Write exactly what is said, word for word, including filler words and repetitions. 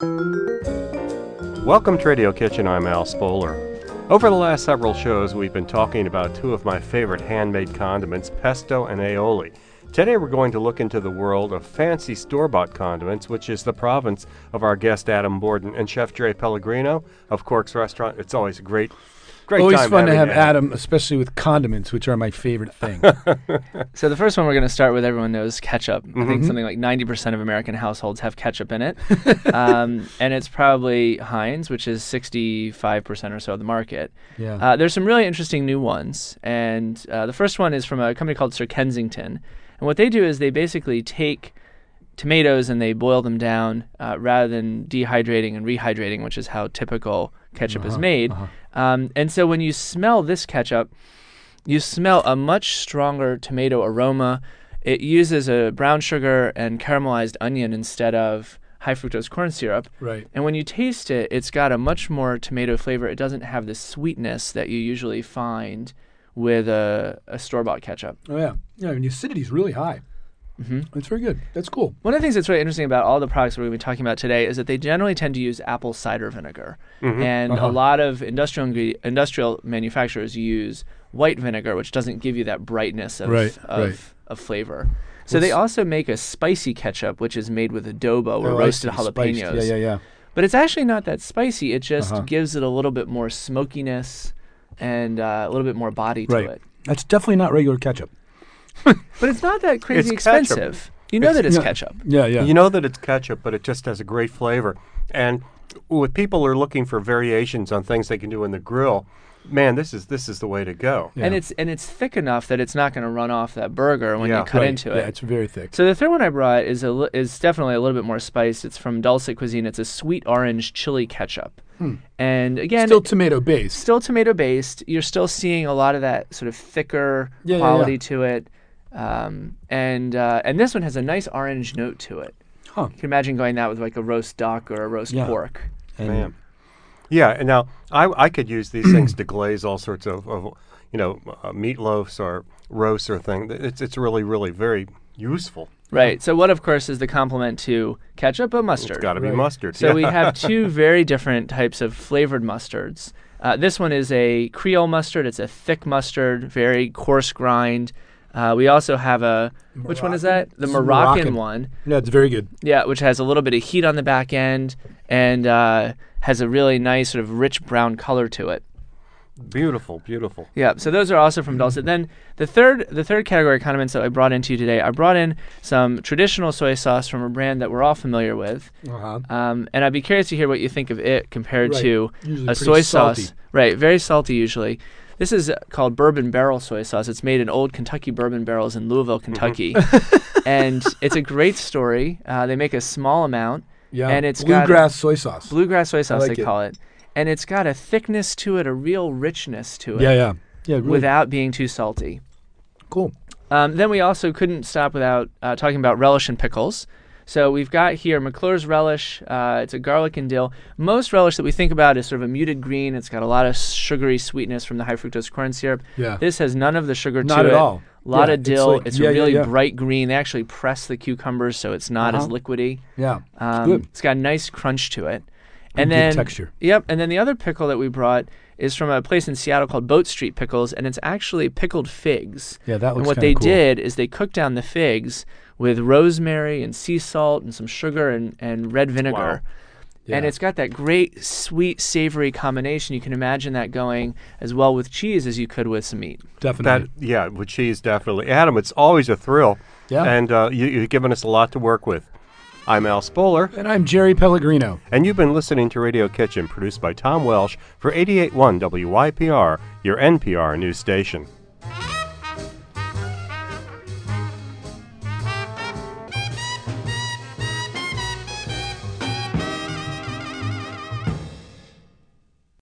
Welcome to Radio Kitchen, I'm Al Spoler. Over the last several shows, we've been talking about two of my favorite handmade condiments, pesto and aioli. Today we're going to look into the world of fancy store-bought condiments, which is the province of our guest Adam Borden and Chef Jerry Pellegrino of Cork's Restaurant. It's always a great, great always time fun to have Adam. Adam, especially with condiments, which are my favorite thing. So the first one we're going to start with, everyone knows ketchup. Mm-hmm. I think something like ninety percent of American households have ketchup in it. um, and it's probably Heinz, which is sixty-five percent or so of the market. Yeah. Uh, there's some really interesting new ones. And uh, the first one is from a company called Sir Kensington. And what they do is they basically take tomatoes and they boil them down uh, rather than dehydrating and rehydrating, which is how typical ketchup uh-huh, is made. Uh-huh. Um, and so when you smell this ketchup, you smell a much stronger tomato aroma. It uses a brown sugar and caramelized onion instead of high fructose corn syrup. Right. And when you taste it, it's got a much more tomato flavor. It doesn't have the sweetness that you usually find with a, a store-bought ketchup. Oh, yeah. Yeah, and the acidity is really high. Mm-hmm. It's very good. That's cool. One of the things that's really interesting about all the products we're going to be talking about today is that they generally tend to use apple cider vinegar. Mm-hmm. And Uh-huh. a lot of industrial ingre- industrial manufacturers use white vinegar, which doesn't give you that brightness of, Right, of, right. of flavor. So What's- they also make a spicy ketchup, which is made with adobo or Oh, I roasted see. jalapenos. Spiced. Yeah, yeah, yeah. But it's actually not that spicy. It just Uh-huh. gives it a little bit more smokiness and uh, a little bit more body Right. to it. That's definitely not regular ketchup. But it's not that crazy It's ketchup. expensive. You know It's- that it's yeah. ketchup. Yeah, yeah. You know that it's ketchup, but it just has a great flavor. And when people are looking for variations on things they can do in the grill, man, this is this is the way to go. Yeah. And it's and it's thick enough that it's not going to run off that burger when Yeah. you cut Right. into Yeah, it. it's very thick. So the third one I brought is a li- is definitely a little bit more spiced. It's from Dulcet Cuisine. It's a sweet orange chili ketchup. Hmm. And again, Still tomato based. still tomato based. You're still seeing a lot of that sort of thicker Yeah, yeah, quality yeah. to it. Um, and uh, and this one has a nice orange note to it. Huh. You can imagine going that with like a roast duck or a roast Yeah. pork. And Man. Yeah, and now I, I could use these things to glaze all sorts of, of you know, uh, meatloafs or roasts or thing. It's it's really, really very useful. Right. So what, of course, is the complement to ketchup? But mustard. It's got to be Right. mustard. So yeah. we have two very different types of flavored mustards. Uh, this one is a Creole mustard. It's a thick mustard, very coarse grind. Uh, we also have a, which one is that? The It's Moroccan, Moroccan. one. yeah, it's very good. Yeah, which has a little bit of heat on the back end and uh, has a really nice sort of rich brown color to it. Beautiful, beautiful. Yeah, so those are also from Dulcet. Then the third the third category of condiments that I brought into you today, I brought in some traditional soy sauce from a brand that we're all familiar with. Uh-huh. Um, and I'd be curious to hear what you think of it compared Right. to Usually a pretty soy salty. sauce. Right, very salty usually. This is uh, called bourbon barrel soy sauce. It's made in old Kentucky bourbon barrels in Louisville, Kentucky. And it's a great story. Uh, they make a small amount. Yeah. And it's got- bluegrass soy sauce. Bluegrass soy sauce, like they it. call it. And it's got a thickness to it, a real richness to it, yeah, yeah. Yeah, really without being too salty. cool. Um, then we also couldn't stop without uh, talking about relish and pickles. So we've got here McClure's relish. Uh, it's a garlic and dill. Most relish that we think about is sort of a muted green. It's got a lot of sugary sweetness from the high fructose corn syrup. Yeah. This has none of the sugar Not to at it. all. A lot Yeah, of it's dill. like- It's yeah, a yeah, really yeah. bright green. They actually press the cucumbers so it's not as Uh-huh. liquidy. Yeah. It's Um, good. It's got a nice crunch to it. And And good then texture. Yep. And then the other pickle that we brought is from a place in Seattle called Boat Street Pickles, and it's actually pickled figs. Yeah, that And looks what kinda they cool. did is they cooked down the figs with rosemary and sea salt and some sugar and, and red vinegar. Yeah. And it's got that great sweet savory combination. You can imagine that going as well with cheese as you could with some meat. Definitely. That yeah, with cheese definitely. Adam, it's always a thrill. Yeah. And uh, you, you've given us a lot to work with. I'm Al Spoler, and I'm Jerry Pellegrino. and you've been listening to Radio Kitchen, produced by Tom Welsh for eighty-eight point one W Y P R, your N P R news station.